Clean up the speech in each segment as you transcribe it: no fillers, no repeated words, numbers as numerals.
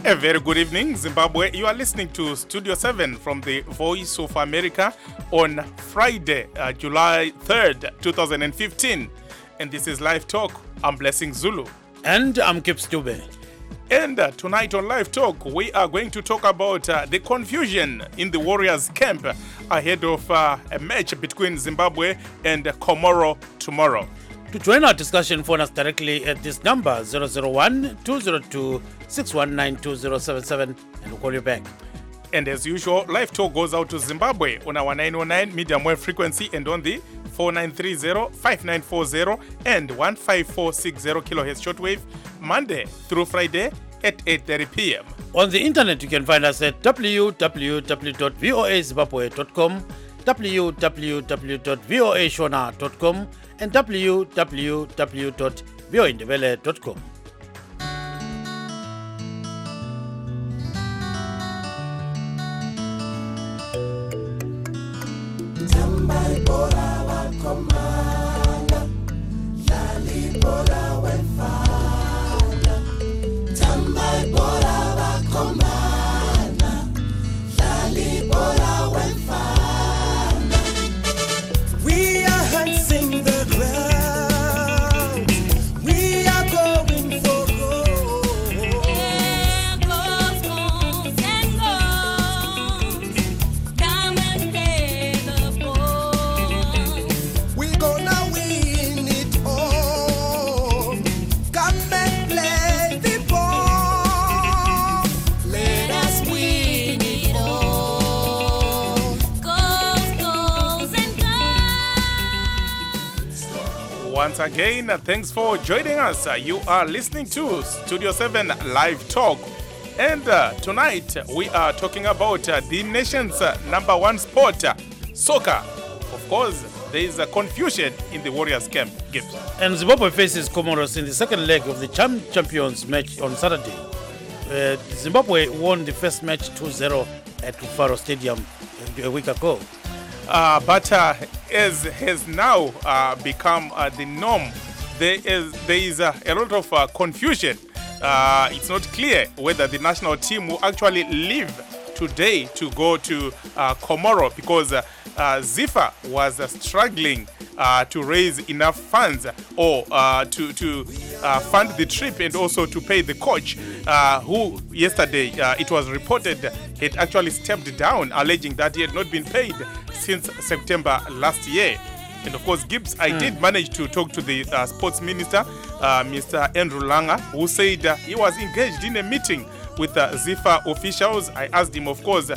A very good evening, Zimbabwe. You are listening to Studio 7 from the Voice of America on Friday, July 3rd, 2015. And this is Live Talk. I'm Blessing Zulu. And I'm Kips Dube. And tonight on Live Talk, we are going to talk about the confusion in the Warriors camp ahead of a match between Zimbabwe and Comoro tomorrow. To join our discussion, phone us directly at this number 001-202-619-2077 and we'll call you back. And as usual, Live Talk goes out to Zimbabwe on our 909 medium wave frequency and on the 4930-5940 and 15460 kilohertz shortwave, Monday through Friday at 8:30 p.m. On the internet, you can find us at www.voazimbabwe.com, www.voashona.com, and www.voindebele.com. Once again, thanks for joining us. You are listening to Studio 7 Live Talk. And tonight, we are talking about the nation's number one sport, soccer. Of course, there is a confusion in the Warriors camp. Gibbs. And Zimbabwe faces Comoros in the second leg of the champions match on Saturday. Zimbabwe won the first match 2-0 at Faro Stadium a week ago. But as has now become the norm, there is a lot of confusion. It's not clear whether the national team will actually leave today to go to Comoro because ZIFA was struggling to raise enough funds or to fund the trip and also to pay the coach who yesterday it was reported had actually stepped down, alleging that he had not been paid since September last year. And of course, Gibbs, I did manage to talk to the sports minister, Mr. Andrew Langa, who said he was engaged in a meeting with ZIFA officials. I asked him, of course,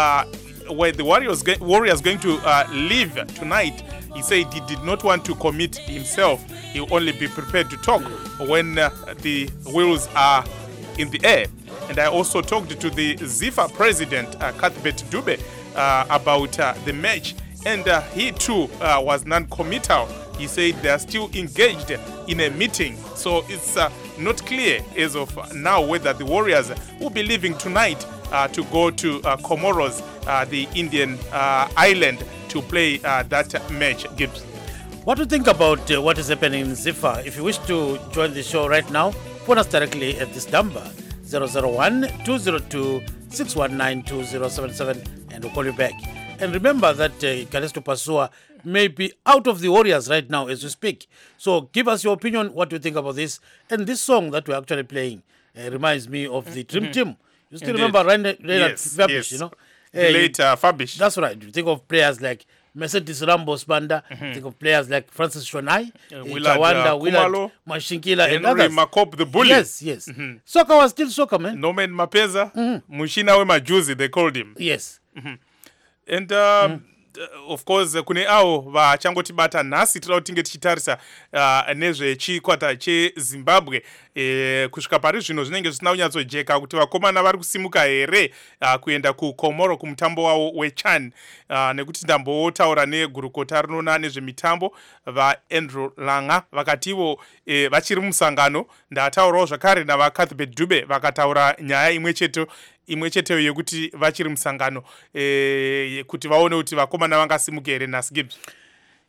were the Warriors going to leave tonight. He said he did not want to commit himself. He will only be prepared to talk when the wheels are in the air. And I also talked to the ZIFA president, Cuthbert Dube, about the match. And he too was non-committal. He said they are still engaged in a meeting. So it's not clear as of now whether the Warriors will be leaving tonight to go to Comoros, the Indian island, to play that match. Gibbs. What do you think about what is happening in ZIFA? If you wish to join the show right now, phone us directly at this number 001-202-619-2077 and we'll call you back. And remember that Kalesto Pasua may be out of the Warriors right now as we speak. So give us your opinion, what do you think about this? And this song that we're actually playing reminds me of the Dream Team. You still remember Reinhard Fabish, yes. you know? Late Fabish. That's right. You think of players like Mercedes Rambo Spanda, think of players like Francis Shonai, Chawanda, Willard Mashinkila, and others. Makop the Bully. Yes. Soccer was still soccer, man. Norman Mapeza, Mushina we Majuzi, they called him. Yes. And of course kune avo vachangotibata nhasi toda kuti tinge tichitarisa nezvechikwata chezimbabwe kusvika pari zvino zvinenge zvisina kunyatsojeka kuti vakomana vari kusimuka here kuenda kuComoro kumutambo wavo weChan nekuti ndambotaura negurukota rinoona nezvemitambo vaAndrew Langa vakati ivo vachiri musangano. Ndataurawo zvakare navaCuthbert Dube vakataura nyaya imwe cheteyo yekuti vachiri musangano kuti vaone kuti vakomana vangasimuka here nhasi Gibbs.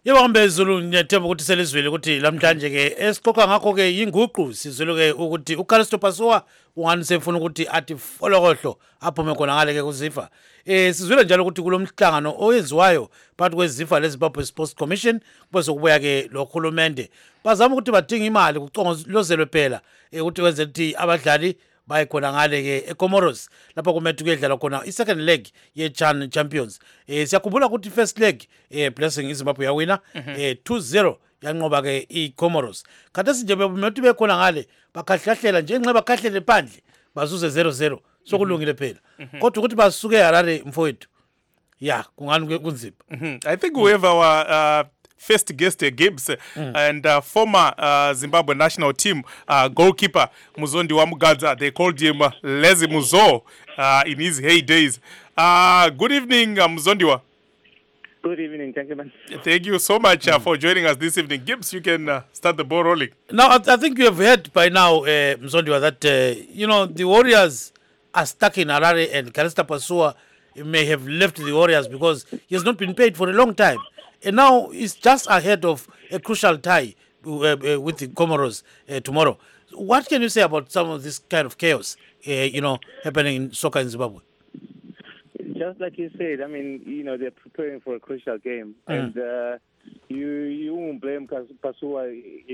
Yebo ngambezulu ngiyathemba ukuthi selizwile ukuthi lamhlanje ke esixoxa ngakho ke inguqu sizwile ke ukuthi uCalisto Pasua ungani sefuna ukuthi athi folokohlo aphume khona ngale ke kuZifa. Sizwile njalo ukuthi kulomhlangano oyenziwayo phakathi kweZifa leZimbabwe Sports Commission bese kubuya ke lokhulumende. Bazama ukuthi badinga imali kucongozelwe phela ukuthi wenze ukuthi abadlali baye khona ngale ke eComoros lapha kumethu kuyedlala khona i-second leg ye-Chan Champions. Siyakhumbula ukuthi first leg Blessing iZimbabwe yawina 2-0 yanqoba ke iComoros. Khathesi nje bemethi bekhona ngale bakhahlahlela nje nxa bakhahlele phandle bazuze 0-0 sokulungile phela. Kodwa ukuthi basuke Harare mfowethu. Yeah, kungani kunzima. I think we have our first guest, Gibbs, and former Zimbabwe national team goalkeeper Muzondiwa Mugadza. They called him Lazy Muzo in his heydays. Good evening, Muzondiwa. Good evening, gentlemen. Thank you so much for joining us this evening. Gibbs, you can start the ball rolling. Now, I think you have heard by now, Muzondiwa, that the Warriors are stuck in Harare, and Calista Pasua may have left the Warriors because he has not been paid for a long time. And now he's just ahead of a crucial tie with the Comoros tomorrow. What can you say about some of this kind of chaos, happening in soccer in Zimbabwe? Just like you said, I mean, they're preparing for a crucial game. And you won't blame Pasua,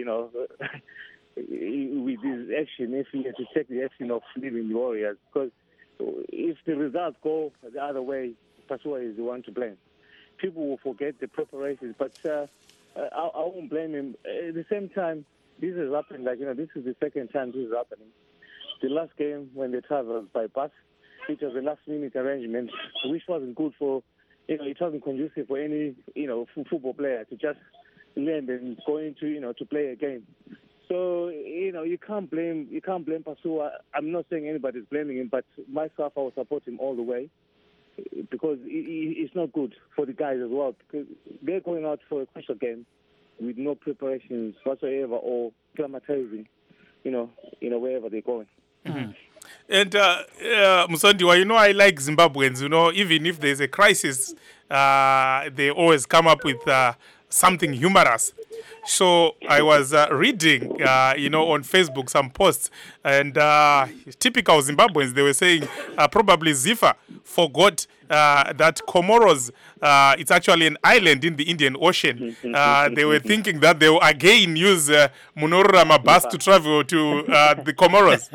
with his action, if he had to take the action of leaving the Warriors. Because if the results go the other way, Pasua is the one to blame. People will forget the preparations, but I won't blame him. At the same time, this has happened. This is the second time this is happening. The last game when they traveled by bus, it was a last-minute arrangement, which wasn't good for, it wasn't conducive for any, football player to just land and go into, to play a game. So, you can't blame Pasua. I'm not saying anybody's blaming him, but myself, I will support him all the way. Because it's not good for the guys as well, because they're going out for a crucial game with no preparations whatsoever or acclimatizing, wherever they're going. And Musondiwa, I like Zimbabweans, even if there's a crisis, they always come up with something humorous. So I was reading, on Facebook some posts, and typical Zimbabweans, they were saying probably Zifa forgot that Comoros, it's actually an island in the Indian Ocean. They were thinking that they will again use Munorama bus to travel to the Comoros,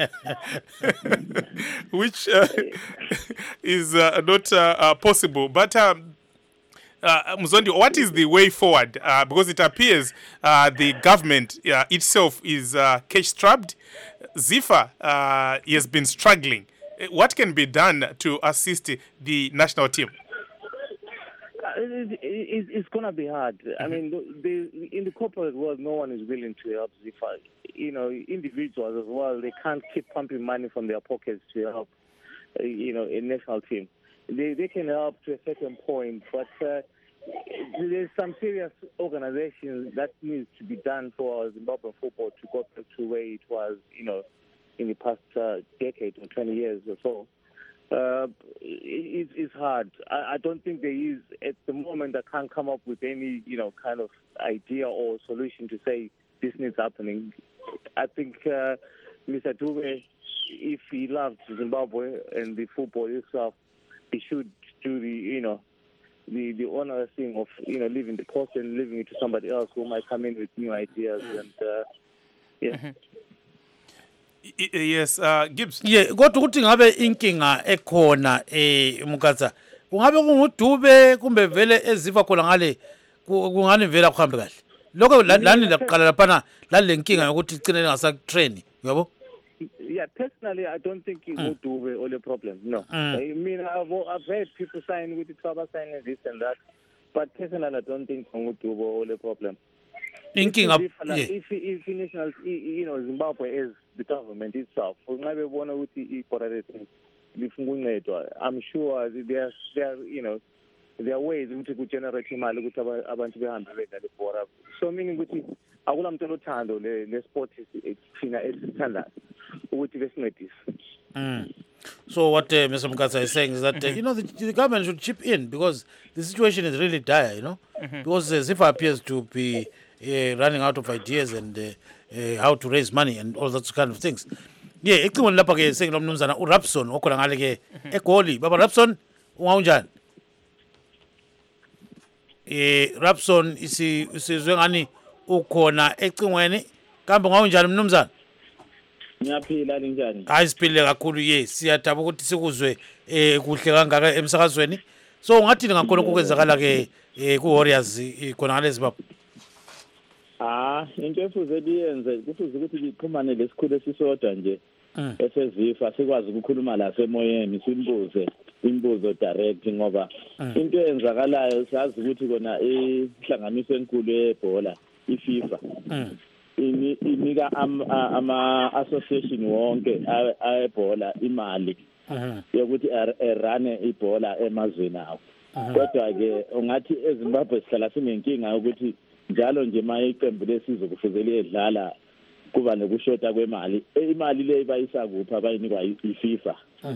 which is not possible. But Muzondi, what is the way forward? Because it appears the government itself is cash-strapped. Zifa has been struggling. What can be done to assist the national team? It's going to be hard. I mean, in the corporate world, no one is willing to help Zifa. Individuals as well, they can't keep pumping money from their pockets to help, a national team. They can help to a certain point, but there's some serious organizations that needs to be done for Zimbabwean football to go back to where it was, in the past decade or 20 years or so. It's hard. I don't think there is, at the moment, I can't come up with any, kind of idea or solution to say this needs happening. I think Mr. Dube, if he loves Zimbabwe and the football itself, he should do the honest thing of leaving the post and leaving it to somebody else who might come in with new ideas and Yes, Gibbs. Yeah, kodwa ukuthi ngabe inkinga ekhona Mukatsa kungabe kunguDube kumbe vele ezifa khona ngale kungani vela kuhambe kahle lokho lani laqala lapha la lenkinga yokuthi igcine ngasatrain yabo. Yeah, personally, I don't think it would do all the problem. No. I mean, I've heard people sign with the trouble signing this and that, but personally, I don't think it would do all the problem. Thinking of if national, Zimbabwe is the government itself. I'm sure there are ways in which we generate imali ukuthi abantu behambe bedlale ibhola. So meaning ukuthi akula muntu othando le sport thina esithandayo ukuthi besincedise. So what Mr. Mukasa is saying is that, the government should chip in because the situation is really dire, because ZIFA appears to be running out of ideas and how to raise money and all those kind of things. Yeah, ecingweni lapha ke senginomnumzana uRapson okhona ngale ke eGoli. Baba Rapson, ungaunjani? Rapson isizwe ngani ukhona ecingweni kambe ungaunjani mnumzana? Ngiyaphila linjani? Hayi siphile kakhulu siyathaba ukuthi sikuzwe kuhle kangaka emsakazweni. So ungathini ngakhona okwenzakala ke ku-Warriors khona ngale Zimbabwe? Into efuze liyenze kufuze ukuthi lixhumane lesikhulu esisodwa nje esezifa sikwazi ukukhuluma la semoyeni simbuze imbuzo direct ngoba into eyenzakalayo sazi ukuthi kona ihlanganiso enkulu yebhola iFIFA inika ama-association wonke ayebhola imali yokuthi erane ibhola emazweni awo. Kodwa-ke ungathi eZimbabwe sihlala sinenkinga yokuthi njalo nje maye iqembu lesizwe kufuze liyedlala kuba nokushota kwemali. Imali le bayisakuphi abayinikwa iFIFA.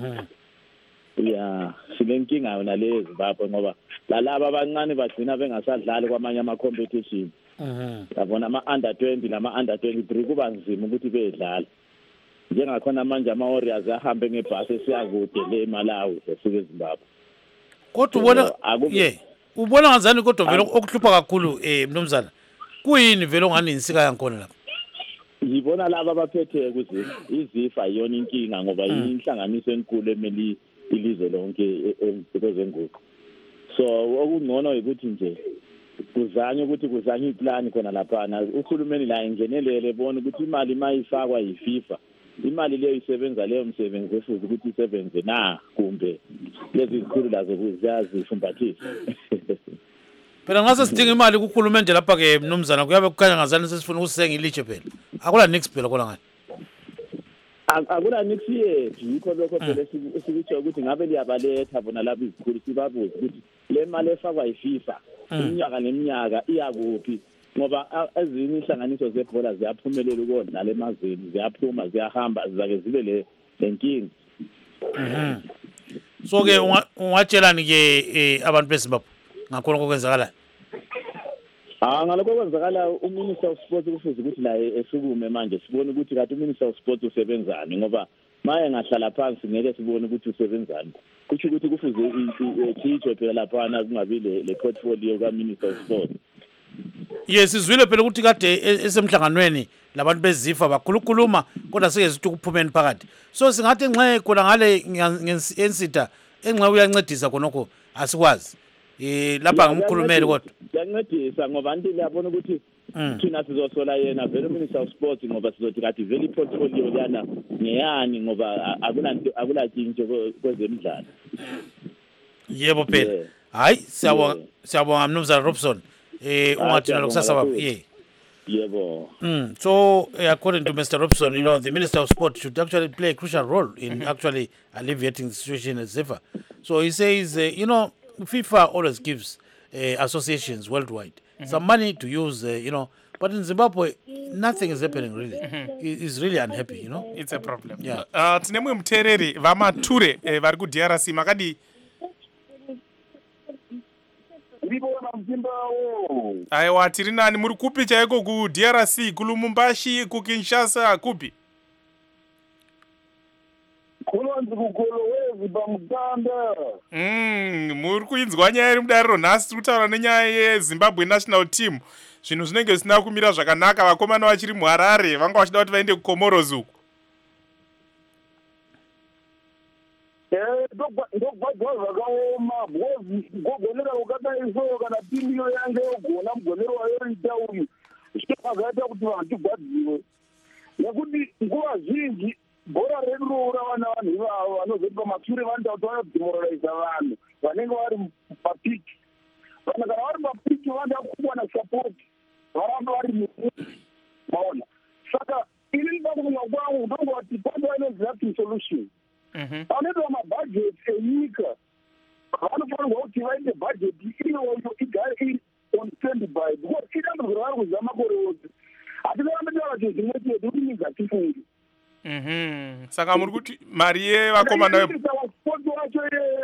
Sinenkinga yona le eZimbabwe ngoba lalaba abancane bagcina bengasadlali kwamanye ama-competition. Yabona ama-under 20 nama-under 23 kuba nzima ukuthi bedlala. Njengakhona manje ama-Warriors ahambe ngebhasi esiyakude le eMalawi esuke eZimbabwe. Kodwa ubona ngazani kodwa vele okuhlupha kakhulu mnumzana kuyini vele ongani insika yankhona lapha? Ngibona laba abaphethe iZIFA iyona inkinga ngoba inhlanganiso enkulu emeli ilizwe lonke kwezenguqu. So okungcono ukuthi nje kuzanye iplan khona laphana uhulumeni la ingenelele bona ukuthi imali mayifakwa yiFIFA imali leyo isebenza leyo msebenzi efuze ukuthi isebenze na kumbe lezi zikhulu lazo ziyazifumbathisa. Phela ngase sidinga imali kuhulumende lapha ke mnumzana kuyabe kukhanya ngazani sesifuna ukusenga ilitshe phela. Akula nix phela khona ngani. Akula nix yethu yikho lokho phela esikutsho ukuthi ngabe liyabaletha bona lapha izikhulu sibabuze ukuthi le mali efakwa yiFIFA iminyaka neminyaka iyakuphi ngoba ezinye inhlanganiso zebhola ziyaphumelela ukudlala emazweni ziyaphuma ziyahamba zake zibe lenkinga. So ke ungatshelani ke abantu beZimbabwe ngakhona okwenzakala? Ngalokho okwenzakala uMinister of Sports kufuze ukuthi la esukume manje sibone ukuthi kathi uMinister of Sports usebenzani ngoba maye ngahlala phansi ngeke sibone ukuthi usebenzani. Kuthi ukuthi kufuze ikhitshwe phela laphana kungabi le portfolio kaMinister of Sports. Yes, sizwile phela ukuthi kade esemhlanganweni labantu beZIFA bakhulukhuluma kodwa sikezithi kuphumeni phakathi. So singathi nxe khona ngale ensita enxe uyancedisa khonokho asikwazi. Lapha ngumkhulumeli kodwa. Yancedisa ngoba anti liyabona ukuthi thina sizosola yena vele uMinister of Sports ngoba sizothi kathi vele iportfolio yana ngeyani ngoba akulatshintsho kwezemidlalo. Yebo phela. Hayi siyabonga mnumzana Robson. Ungathina lokusasa baba. Yebo. So according to Mr. Robson, the Minister of Sport should actually play a crucial role in actually alleviating the situation at ZIFA. So he says, FIFA always gives associations worldwide some money to use, but in Zimbabwe, nothing is happening really. He's really unhappy, It's a problem. Yeah. Tinemwe mtereri vamature vari kuDRC makadi aiwa tiri nani muri kupi chaiko kuDRC kuLubumbashi kuKinshasa kupi? Muri kuinzwa nyaya iri mudariro nhasi tiri kutaura nenyaya yeZimbabwe national team. Zvinhu zvinenge zvisina kumira zvakanaka, vakomana vachiri muHarare vanga vachida kuti vaende kuComoros uku. ndogwadzwa zvakaoma gogonera ukadaiso kana timiyo yange yogona mugonero wayoita uyu zvakaita kuti vanhu tigwadziwe nekuti nguva zhinji bhora redu rourava navanhu ivavo vanozoti pamashure vanoita kuti vanodemoraliza vanhu vanenge vari papiki. Vanhu kana vari papiki vanoda kuwana sapoti varamba vari maona. Saka ini pakufunga kwangu ndongoti panoa inozivating solution. Vanoitwa mabhajeti enyika vanofanirwa kuti vaite bhajeti iyoyo igare iri on standby because idambudziko ravari kuziva makore ose. Hativarambe taura chinhu chimwe chete kuti nyika tifunge Saka muri kuti mari yevakomana sport wacho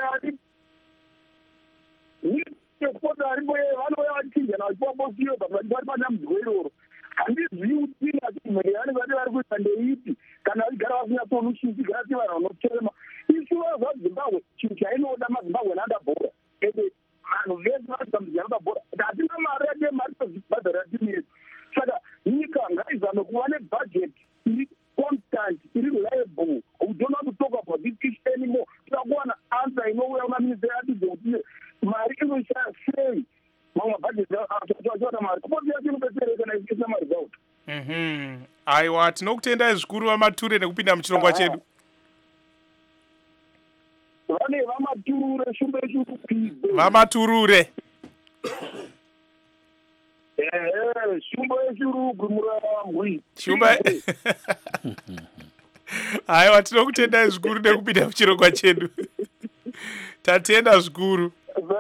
sport aripo vanouya vachinjana vachiwabosiyo vari panambudziko iroro handizivi kuti mhuri yanenge vati vari kuita ndeiti kana vachigara vasina solutions igara ti vanhu vanochema isuwa zvazimbabwe chinhu chainoda mazimbabwe nandabhora ende vanhu vese vatitambudzika nandabhora hatina mari yade mari tozvibhadharira timu yedu saka nyika ngaizame kuva nebudget iri constant iri reliable. We don't have to talk about this issue anymore. Tinakuwana answer inouya kumaministeri atidze kuti mari inoshaya sei mamwe budget achochochota mari kupoti yatinobetsereka naisisa mari dzauto. Aiwa, tinokutendai zvikuru vaMature nekupinda muchirongwa chedu. Vane vaMaturure shumbe shurupi. vaMaturure. Shumba yeshurugu murambwi. Shumba. Aiwa, tinokutendai zvikuru nekupinda muchirongwa chedu. Tatenda zvikuru.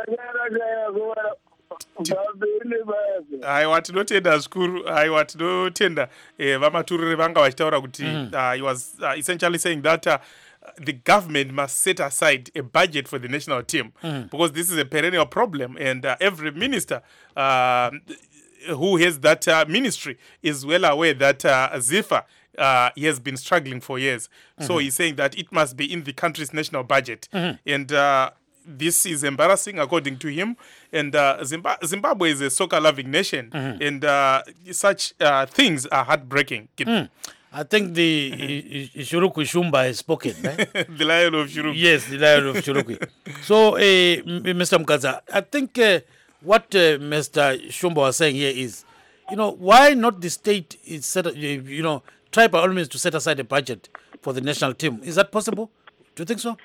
Aiwa, tinotenda zvikuru. Aiwa, tinotenda vaMaturure vanga vachitaura kuti he was essentially saying that the government must set aside a budget for the national team because this is a perennial problem, and every minister who has that ministry is well aware that ZIFA he has been struggling for years. So he's saying that it must be in the country's national budget. And this is embarrassing according to him. And Zimbabwe is a soccer-loving nation. And such things are heartbreaking. I think the Shuruku Shumba has spoken, right? The Lion of Shuruku. Yes, the Lion of Shuruku. So, Mr. Mkaza, I think what Mr. Shumba was saying here is, why not the state is set, try by all means to set aside a budget for the national team. Is that possible? Do you think so?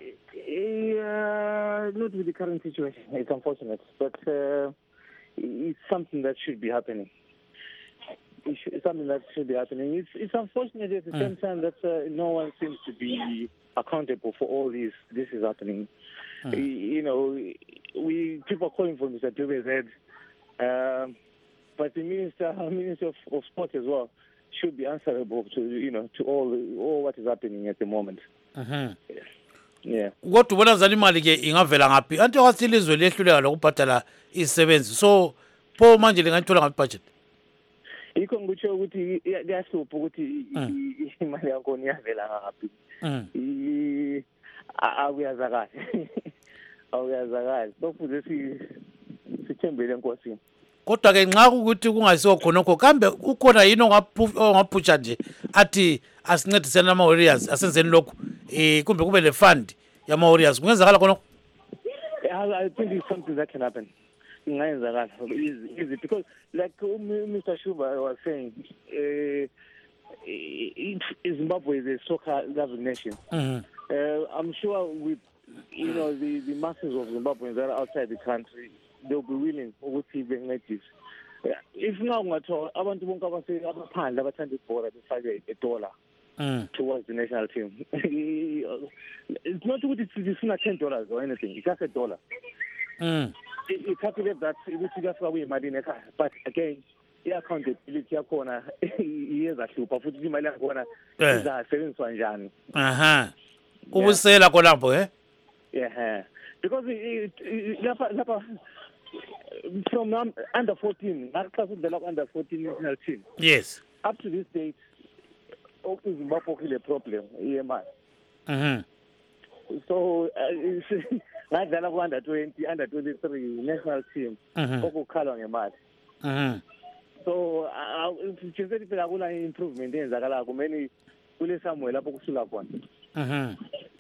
Not with the current situation. It's unfortunate, but it's something that should be happening. It's something that should be happening. It's unfortunate at the same time that no one seems to be accountable for all this. This is happening. People are calling for Mr. Dube's head, but the minister of sport as well should be answerable to all what is happening at the moment. Yeah. What ubona zani imali ke ingavela ngaphi? Anti wathile izwe lehluleka lokubhadala isebenzi. So pho manje lingayithola ngaphi budget? Yikho ngikutsho ukuthi kuyahlupha ukuthi imali yakhona iyavela ngaphi. Awuyazakala. Awuyazakala. Sokuze sithembele enkosini. Kodwa ke nxa ukuthi kungasiwo khonokho kambe ukhona yini ongaphusha nje athi asincedisene ama Warriors asenzeni lokho kumbe kube le fund yama Warriors kungenzakala khonokho? I think it's something that can happen. Ingayenzakala easy because like Mr. Shuba was saying, Zimbabwe is a soccer loving nation. I'm sure with the masses of Zimbabweans that are outside the country, they'll be willing to even like this. If now abantu bonke abaphandle abathanda ibhola befake $1 towards the national team. It's not it's not $10 or anything. It's just $1. You calculate that that's why we imagine it. But again, accountability yakhona iyezahlupha futhi imali yakhona izasebenziswa njani. Ubusela khonapho Yeah. Because from under 14, under 14 national team. Yes. Up to this date, Zimbabwe is a problem. So, ngadlala under 20, under 23 national team. Okukhala ngemali. So, since phela kula improvement enzakala kumele kule somewhere lapho kusula khona.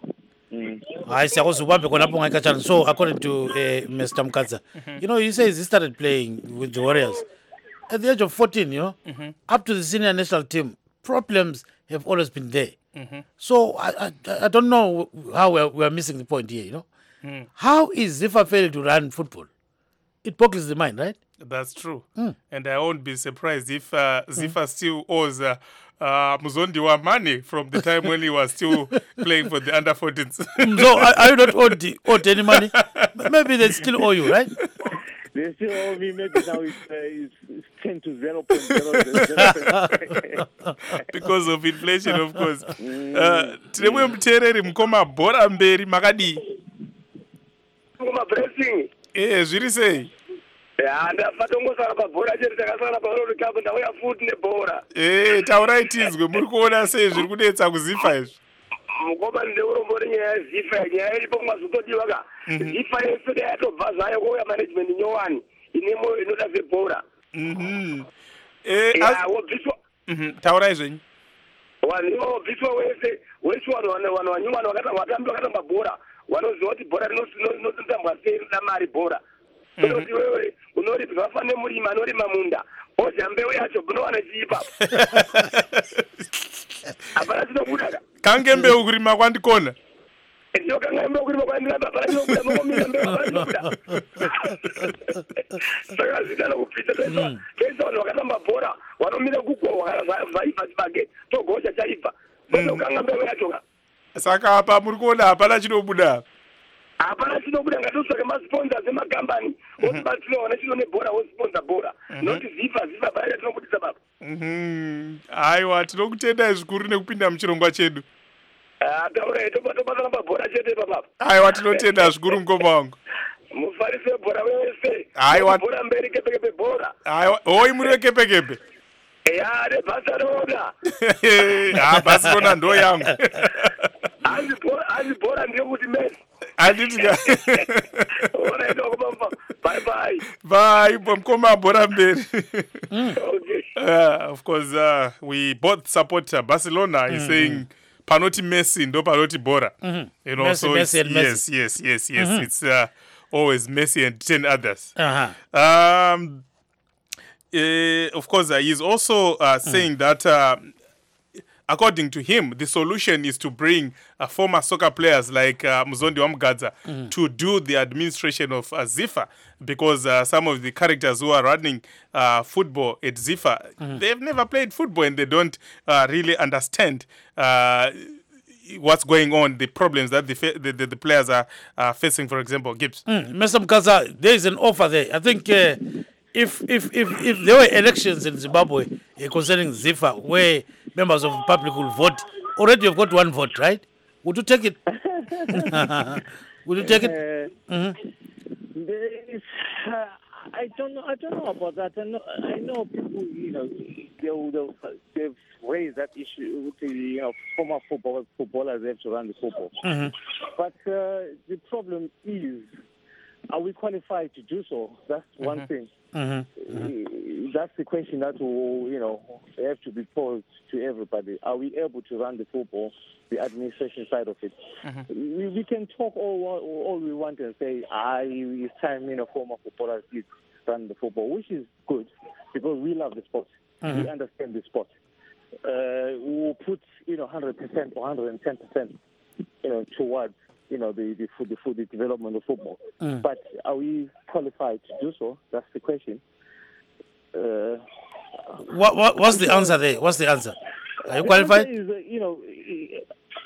So according to Mr. Mkaza, he says he started playing with the Warriors at the age of 14, up to the senior national team. Problems have always been there. So I don't know how we're missing the point here, How is ZIFA failing to run football? It boggles the mind, right? That's true. And I won't be surprised if ZIFA still owes Muzondiwa money from the time when he was still playing for the under 14s. So are you not owed any money? Maybe they still owe you, right? They still owe me. Maybe now it's 10 to 0.0. Because of inflation, of course. Tine mwe muteereri mukoma bhora mberi makadii? Blessing. Zviri sei? Ndafatongosara pabhora chete takasara paRoad Cup ndauya futi nebhora. Taurai tizwe, muri kuona sei zviri kunetsa kuzifa izvi? Mukoma ndeurombori nyaya yezifa, nyaya iripo mwazotodiwa ka. Zifa yese yatobva zvayo kuuya management nyowani inemo inoda zvebhora. Wobviswa. Taurai zvenyu. Wobviswa wese vanhu vanyowani vakatamba bhora. Vanoziva kuti bhora rinotambwa sei rinoda mari bhora. Unoti wewe unoripwa vafanire murima anorima munda. Oja mbeu yacho unowana chiipa. Hapana chinobuda ka. Kange mbeu kurima kwandikona. Ndio kanga mbeu kurima kwandikona hapana chinobuda mongomira mbeu hapana chinobuda. Saka zitana kupita pesa. Pesa vanhu vakatamba bhora vanomira kukwa vakavaipa chibage. Togocha chaipa. Kanga mbeu yacho ka. Saka apa muri kuona hapana chinobuda. Hapana chinobuda ngatotsvake masponsors emakambani otibatirowana chino nebhora wosponsor bhora noti zifa paya tinobudisa baba. Aiwa, tinokutendai zvikuru nekupinda muchirongwa chedu. Taurai tobatana pabhora chete baba. Aiwa, tinotenda zvikuru mukoma wangu. Mufarisi webhora wese. Aiwa. Bhora mberi kepekepe bhora. Aiwa, hoi muri wekepekepe. Nebarcelona. Barcelona ndo yangu. Azi bhora ndiyo kuti Messi. Anditika. Alright, bye bye. Bye, mkoma bhora mberi. Okay. Of course, we both support Barcelona. He's saying panoti Messi ndo panoti bhora. You know, Messi, so Messi and Messi. yes. It's always Messi and 10 others. Of course, he's also saying that according to him, the solution is to bring former soccer players like Muzondi Wamgadza to do the administration of Zifa, because some of the characters who are running football at Zifa, they've never played football and they don't really understand what's going on, the problems that the players are facing, for example, Gibbs. Mr. Mkaza, there is an offer there. I think if there were elections in Zimbabwe concerning Zifa, where members of the public will vote, already you've got one vote, right? Would you take it? Would you take it? I don't know about that. I know people, they've raised that issue with the former footballers have to run the football. But the problem is, are we qualified to do so? That's one thing. That's the question that will, have to be posed to everybody. Are we able to run the football, the administration side of it? We can talk all we want and say, it's time, former footballers did run the football, which is good because we love the sport. We understand the sport. We'll put, 100% or 110%, towards the development of football. But are we qualified to do so? That's the question. What's the answer there? What's the answer? Are you qualified? The answer is,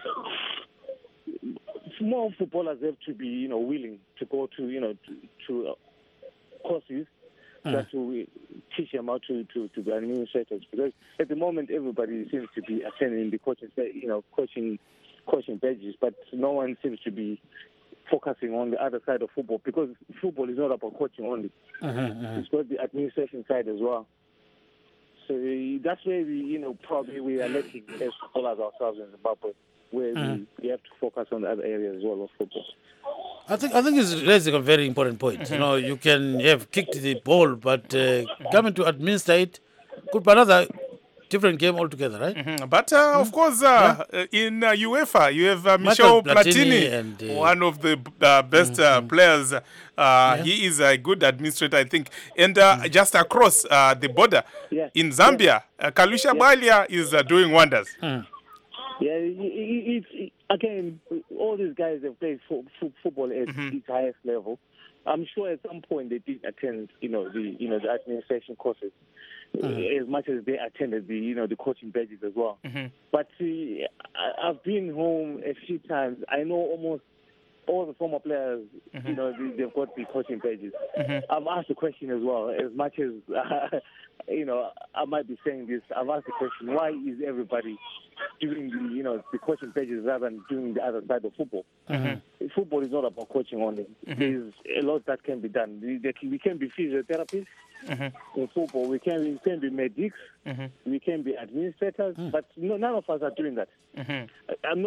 more footballers have to be, willing to go to, to courses that will teach them how to be administrators. Because at the moment, everybody seems to be attending the coaching badges, but no one seems to be focusing on the other side of football, because football is not about coaching only. It's got the administration side as well. So that's where we, probably we are lacking as footballers ourselves in Zimbabwe, where we have to focus on the other areas as well of football. I think it's raising a very important point. You can have kicked the ball, but coming to administer it could be another different game altogether, right? But of course, in UEFA, you have Michel Platini, and, one of the best players. He is a good administrator, I think. And just across the border in Zambia, Kalusha Bwalia is doing wonders. Yeah, again, all these guys have played football at its highest level. I'm sure at some point they did attend, the administration courses, as much as they attended the coaching badges as well. But I've been home a few times. I know almost all the former players, you know, they've got the coaching pages. I've asked the question as well, as much as, you know, I might be saying this, I've asked the question, why is everybody doing the, you know, the coaching pages rather than doing the other side of football? Football is not about coaching only. There's a lot that can be done. We can be physiotherapists in football. We can be medics. We can be administrators. But none of us are doing that. I'm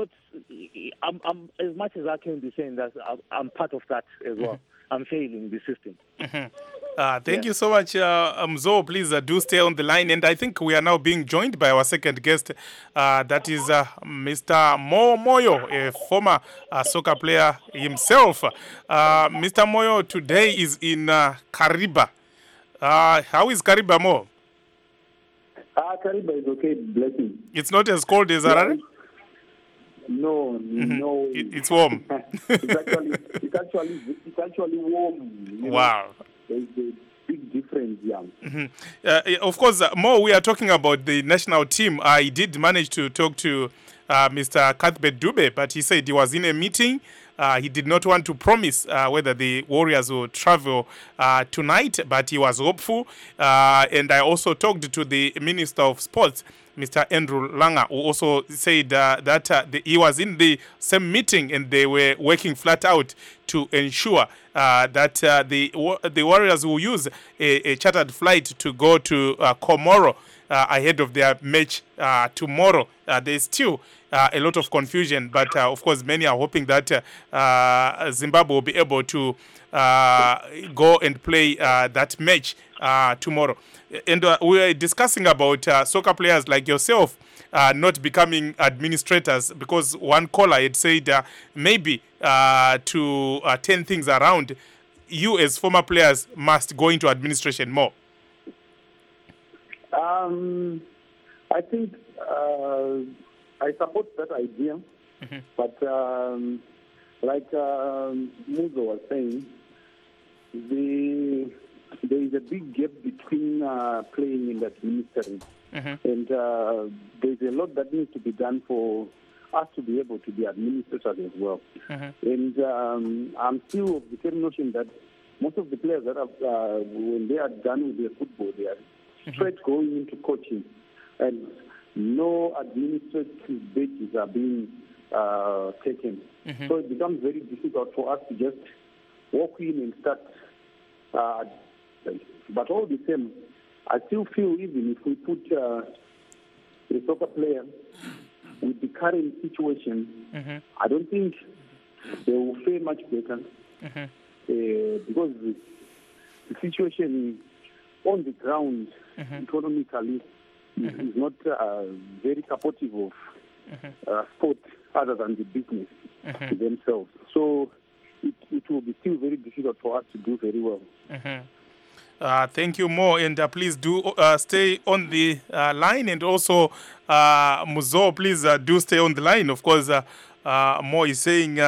as much as I can be saying that I'm part of that as well. I'm failing the system. Thank you so much, Mzo. Please do stay on the line. And I think we are now being joined by our second guest. That is Mr. Mo Moyo, a former soccer player himself. Mr. Moyo today is in Kariba. How is Kariba, Mo? Kariba is okay, blessing. It's not as cold as Harare? No. It's warm. it's actually warm. Wow. There's a big difference, Of course, Mo, we are talking about the national team. I did manage to talk to Mr. Cuthbert Dube, but he said he was in a meeting. He did not want to promise whether the Warriors will travel tonight, but he was hopeful. And I also talked to the Minister of Sports, Mr. Andrew Langa, who also said that he was in the same meeting and they were working flat out to ensure that the Warriors will use a chartered flight to go to Comoro ahead of their match tomorrow. There's still a lot of confusion, but of course many are hoping that Zimbabwe will be able to go and play that match tomorrow. And we are discussing about soccer players like yourself not becoming administrators, because one caller had said maybe to turn things around, you as former players must go into administration more. I think I support that idea, but like Muzo was saying, there is a big gap between playing and administering. And there's a lot that needs to be done for us to be able to be administrators as well. And I'm still of the same notion that most of the players that have, when they are done with their football, they are straight going into coaching. And no administrative badges are being taken. So it becomes very difficult for us to just walk in and start. But all the same, I still feel even if we put a soccer player with the current situation, I don't think they will fare much better because the situation on the ground economically is not very supportive of sport other than the business themselves. So it will be still very difficult for us to do very well. Thank you, Mo, and please do stay on the line, and also Muzo, please do stay on the line. Of course, Mo is saying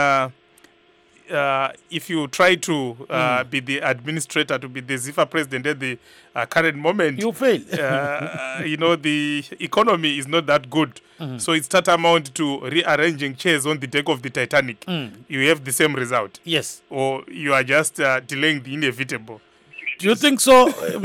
if you try to be the administrator, to be the ZIFA president at the current moment, you fail. The economy is not that good. So it's tantamount to rearranging chairs on the deck of the Titanic. You have the same result. Yes. Or you are just delaying the inevitable. Do you think so?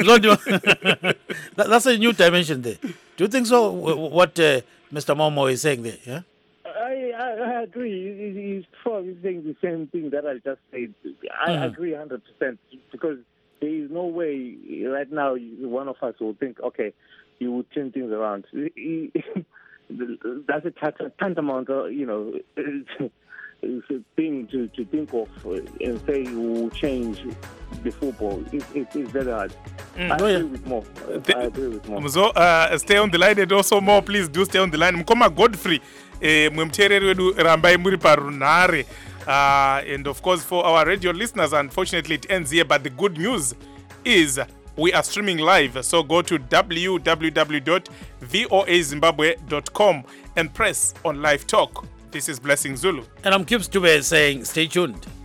That's a new dimension there. Do you think so, what Mr. Momo is saying there? Yeah? I agree. He's probably saying the same thing that I just said. I agree 100%, because there is no way right now one of us will think, okay, you will turn things around. That's a tantamount, it's a thing to think of and say you will change the football. It's very hard. I agree with more. So, stay on the line, and also more, please do stay on the line. Mkoma Godfrey, mwemtereri wedu rambai muri parunare. And of course, for our radio listeners, unfortunately it ends here, but the good news is we are streaming live. So go to www.voazimbabwe.com and press on live talk. This is Blessing Zulu. And I'm Kibs Dube saying stay tuned.